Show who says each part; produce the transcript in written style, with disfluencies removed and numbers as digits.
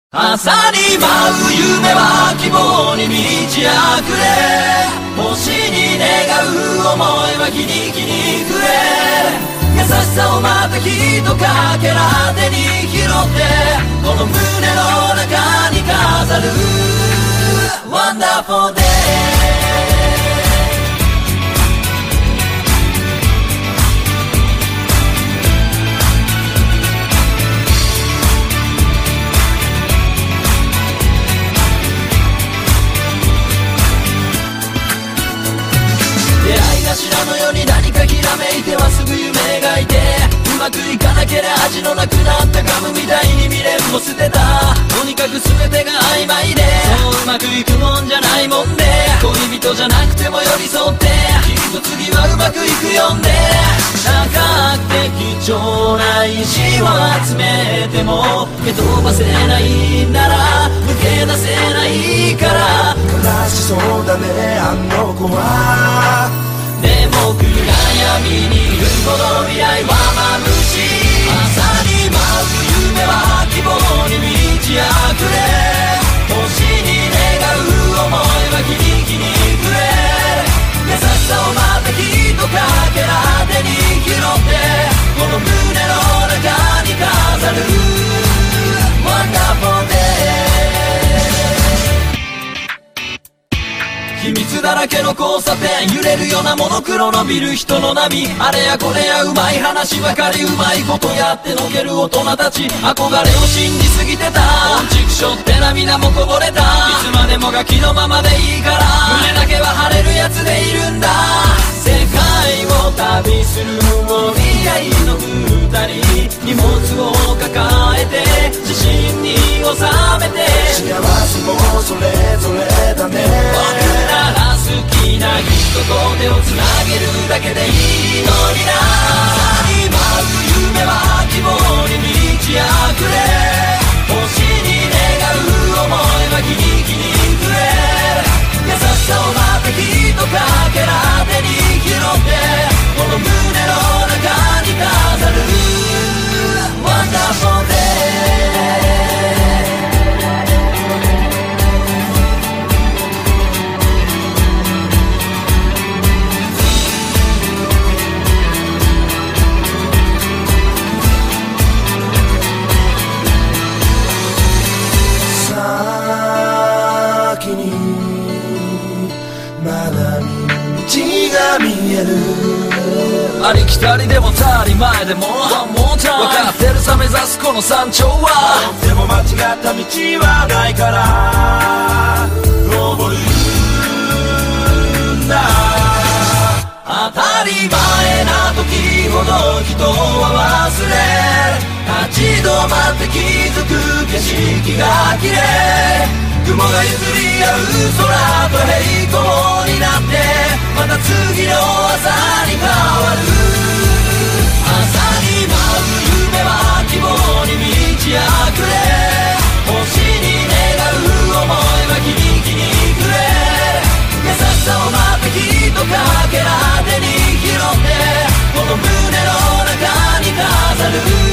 Speaker 1: 朝に舞う夢は希望に満ち溢れ、星に願う思いは日に日に増え、優しさをまたひとかけら手に拾って、この胸の中に飾る Wonderful Day。頭のように何かひらめいてはすぐ夢描いて、うまくいかなけりゃ味のなくなったガムみたいに未練も捨てた。とにかく全てが曖昧で、そううまくいくもんじゃないもんで、恋人じゃなくても寄り添って、きっと次はうまくいくよんで。高くて貴重な石を集めても蹴飛ばせないんなら抜け出せないから。
Speaker 2: 悲しそうだねあの子は。
Speaker 1: でも暗闇にいるほど未来は眩しい。朝に舞う夢は希望に満ち溢れ、星に願う思いは日に日に増え、優しさをまたひとかけら手に拾って、この胸の中に飾る Wonderful Day。秘密だらけの交差点、揺れるようなモノクロのビル、人の波、あれやこれやうまい話ばかり、うまいことやってのける大人たち、憧れを信じすぎてた。本畜生って涙もこぼれた。いつまでもガキのままでいいから、胸だけは晴れるやつでいるんだ。世界を旅するお見合いの二人、荷物を抱えて自信に収めて、
Speaker 2: 幸せもそれぞれだね。
Speaker 1: 僕なら好きな人と手をつなげるだけでいいのにな。朝に舞う夢は希望に満ち溢れ、星に願う思いは日に日に増え、優しさをまたひとかけら手に拾って、この胸の中に飾る Wonderful Day。
Speaker 2: 先にまだ道が見える。
Speaker 1: ありきたりでも当たり前でも One more time 分かってるさ目指すこの山頂は。
Speaker 2: でも間違った道はないから登るんだ。
Speaker 1: 当たり前な時ほど人は忘れる。立ち止まって気づく景色が綺麗。雲が譲り合う空と平行になって、また次の朝に変わる。朝に舞う夢は希望に満ち溢れ、星に願う思いは日に日に増え、優しさをまたひとかけら手に拾って、この胸の中に飾る